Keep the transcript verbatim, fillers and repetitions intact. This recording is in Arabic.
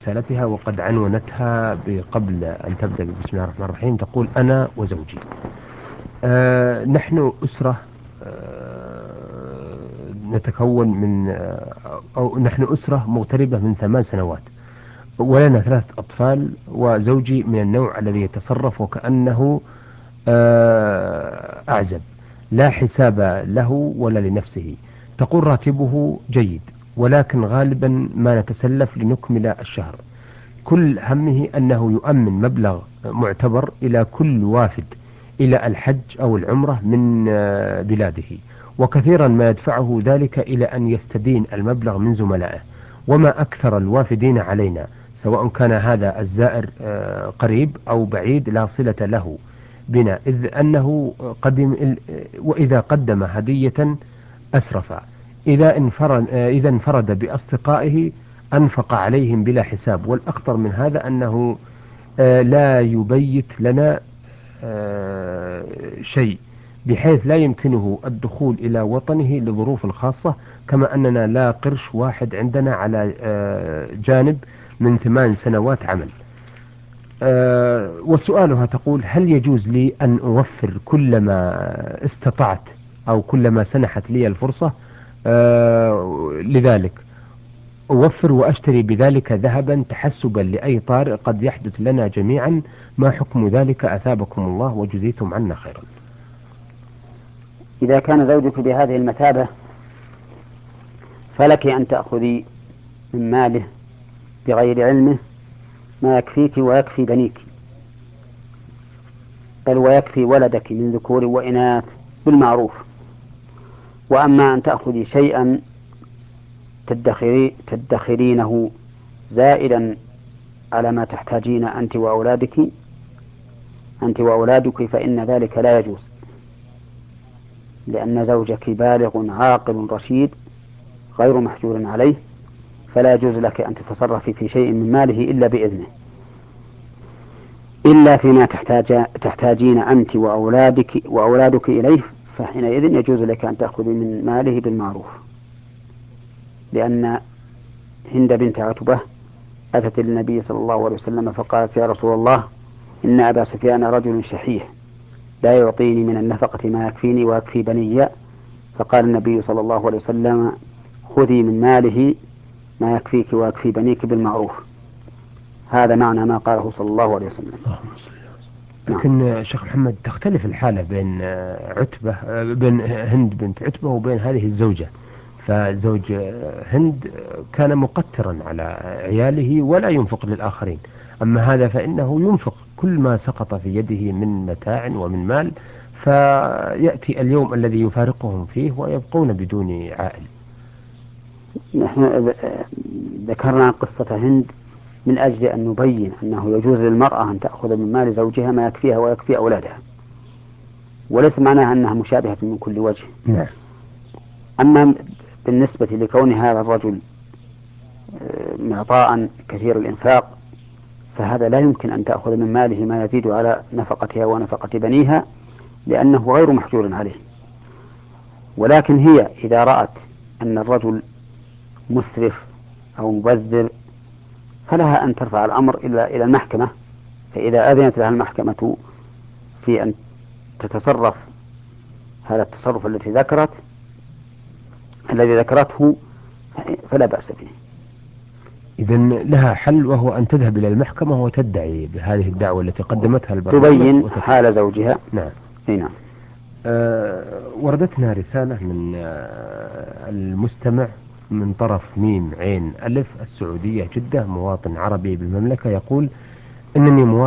رسالتها وقد عنونتها قبل أن تبدأ بسم الله الرحمن الرحيم. تقول: أنا وزوجي آه نحن أسرة آه نتكون من آه أو نحن أسرة مغتربة من ثمان سنوات، ولنا ثلاث أطفال، وزوجي من النوع الذي يتصرف وكأنه آه أعزب، لا حساب له ولا لنفسه. تقول: راتبه جيد، ولكن غالبا ما نتسلف لنكمل الشهر. كل همه أنه يؤمن مبلغ معتبر إلى كل وافد إلى الحج أو العمرة من بلاده، وكثيرا ما يدفعه ذلك إلى أن يستدين المبلغ من زملائه. وما أكثر الوافدين علينا، سواء كان هذا الزائر قريب أو بعيد لا صلة له بنا، إذ أنه قدم وإذا قدم هدية أسرف. إذا انفرد, إذا انفرد بأصدقائه أنفق عليهم بلا حساب. والأخطر من هذا أنه لا يبيت لنا شيء، بحيث لا يمكنه الدخول إلى وطنه لظروف خاصة، كما أننا لا قرش واحد عندنا على جانب من ثمان سنوات عمل. وسؤالها تقول: هل يجوز لي أن أوفر كلما استطعت أو كلما سنحت لي الفرصة لذلك، أوفر وأشتري بذلك ذهبا تحسبا لأي طارئ قد يحدث لنا جميعا؟ ما حكم ذلك؟ أثابكم الله وجزيتم عنا خيرا. إذا كان زوجك بهذه المثابة فلك أن تأخذي من ماله بغير علمه ما يكفيك ويكفي بنيك، بل ويكفي ولدك من ذكور وإناث بالمعروف. وأما أن تأخذي شيئا تدخري تدخرينه زائدا على ما تحتاجين أنت وأولادك أنت وأولادك فإن ذلك لا يجوز، لأن زوجك بالغ عاقل رشيد غير محجور عليه، فلا يجوز لك أن تتصرفي في شيء من ماله إلا بإذنه، إلا فيما تحتاج تحتاجين أنت وأولادك وأولادك إليه، فحينئذ يجوز لك أن تأخذي من ماله بالمعروف. لأن هند بنت عتبة أتت النبي صلى الله عليه وسلم فقالت: يا رسول الله، إن أبا سفيان رجل شحيح لا يعطيني من النفقة ما يكفيني ويكفي بني. فقال النبي صلى الله عليه وسلم: خذي من ماله ما يكفيك ويكفي بنيك بالمعروف. هذا معنى ما قاله صلى الله عليه وسلم. لكن شيخ محمد، تختلف الحالة بين عتبة بين هند بنت عتبة وبين هذه الزوجة. فزوج هند كان مقترا على عياله ولا ينفق للآخرين، أما هذا فإنه ينفق كل ما سقط في يده من متاع ومن مال، فيأتي اليوم الذي يفارقهم فيه ويبقون بدون عائل. نحن ذكرنا قصة هند من أجل أن نبين أنه يجوز للمرأة أن تأخذ من مال زوجها ما يكفيها ويكفي أولادها، وليس معناها أنها مشابهة من كل وجه. نعم. أما بالنسبة لكون هذا الرجل معطاء كثير الإنفاق، فهذا لا يمكن أن تأخذ من ماله ما يزيد على نفقتها ونفقة بنيها، لأنه غير محجور عليه. ولكن هي إذا رأت أن الرجل مسرف أو مبذر فلها أن ترفع الأمر إلى إلى المحكمة، فإذا أذنت لها المحكمة في أن تتصرف هذا التصرف الذي ذكرت الذي ذكرته فلا بأس به. إذن لها حل، وهو أن تذهب إلى المحكمة وتدعي بهذه الدعوة التي قدمتها البرنامج، تبين حال زوجها. نعم. نعم. آه وردتنا رسالة من آه المستمع من طرف ميم عين ألف السعودية جدة، مواطن عربي بالمملكة، يقول: إنني مواطن